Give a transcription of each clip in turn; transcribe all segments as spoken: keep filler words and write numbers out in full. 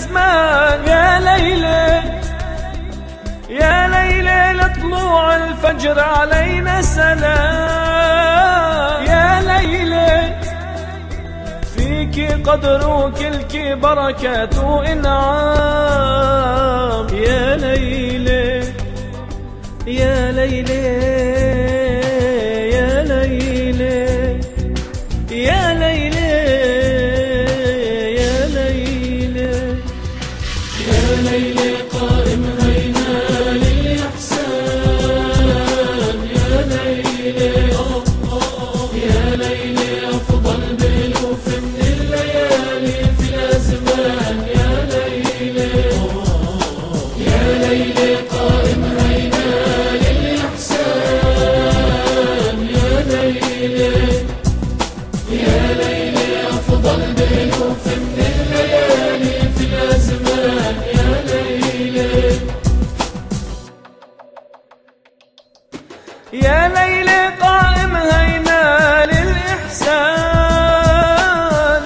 الأزمان. يا ليلى يا ليلى لطلوع الفجر علينا سلام. يا ليلى فيك قدر وكلك بركات وإنعام. يا ليلى يا ليلى يا ليلى يا ليلى يا ليلى يا ليلى قائم هينا للإحسان. يا ليلى يا ليلى أفضل بألوف من الليالي في الأزمان. يا ليلى يا ليلى قائم هينا للإحسان. يا ليلى يا ليلى أفضل بألوف من الليالي في الأزمان. يا ليلى يا ليلى قائم هينا للإحسان.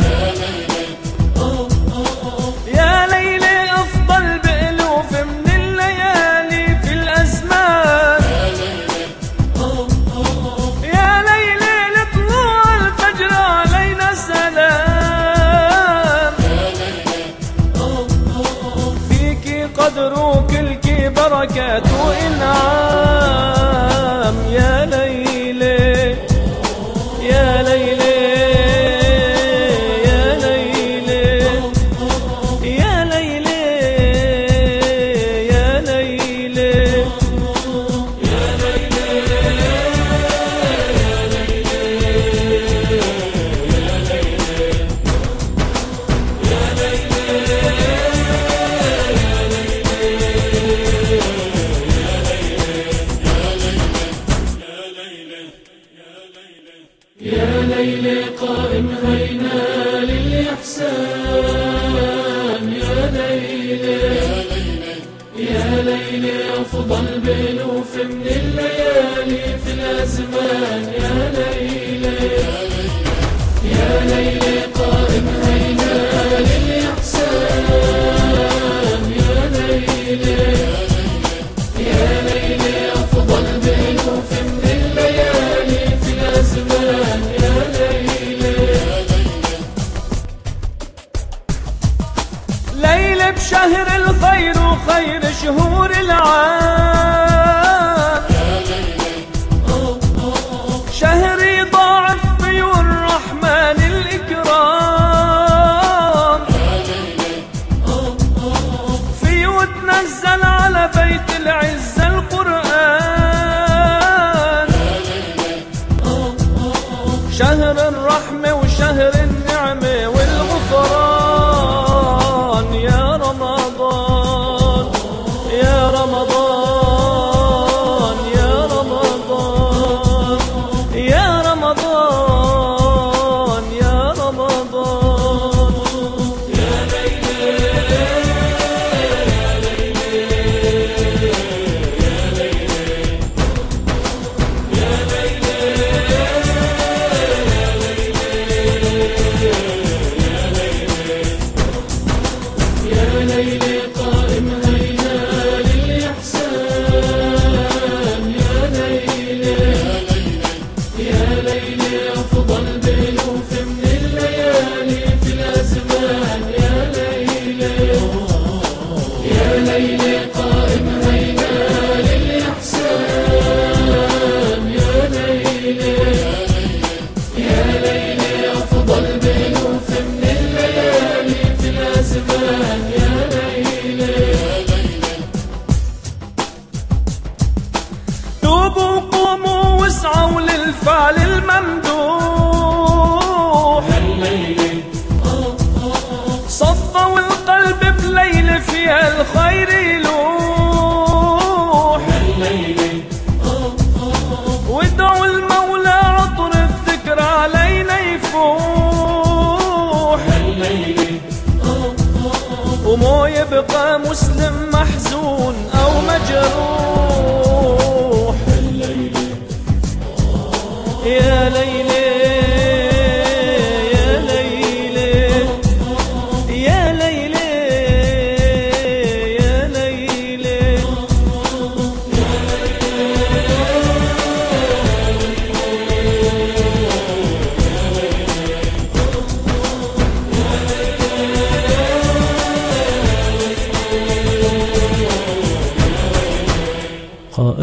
يا ليلى أفضل بألوف من الليالي في الأزمان. يا ليلى لطلوع الفجر علينا سلام. فيك قدر وكلك بركات وإنعام. يا ليلى يا ليلى يا ليلى يا ليلى يا ليلى يا يا ليلى قائم هينا للإحسان. يا ليلى يا ليلى أفضل بألوف من الليالي في الأزمان. يا ليلى يا ليلى قائم هينا للإحسان. يا ليلى يا ليلى أفضل بألوف من الليالي في الأزمان. يا ليلى ليلى بشهر الخير وخير شهور العام. شهر يضاعف فيه الرحمن الإكرام. فيه وتنزل على بيت العزة القرآن. شهر الرحمة وشهر النعمة والغفران. يا رمضان يا رمضان يا رمضان يا رمضان يا رمضان. يا ليلى يا ليلى يا ليلى يا ليلى يا ليلى قائم هينا للإحسان. يا ليلى يا ليلى أفضل بألوف من الليالي في الأزمان. يا ليلى يا ليلى قائم هينا للإحسان. يا ليلى يا ليلى أفضل بألوف من الليالي في الأزمان. يا ليلى توبوا قوموا واسعوا للفعل الممدوح. صفوا القلب بليل فيها الخير يلوح. وادعوا المولى عطر الذكر علينا يفوح. ومو يبقى مسلم محزون أو مجروح. يا ليلى يا ليلى يا ليلى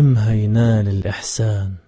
همها ينال الإحسان.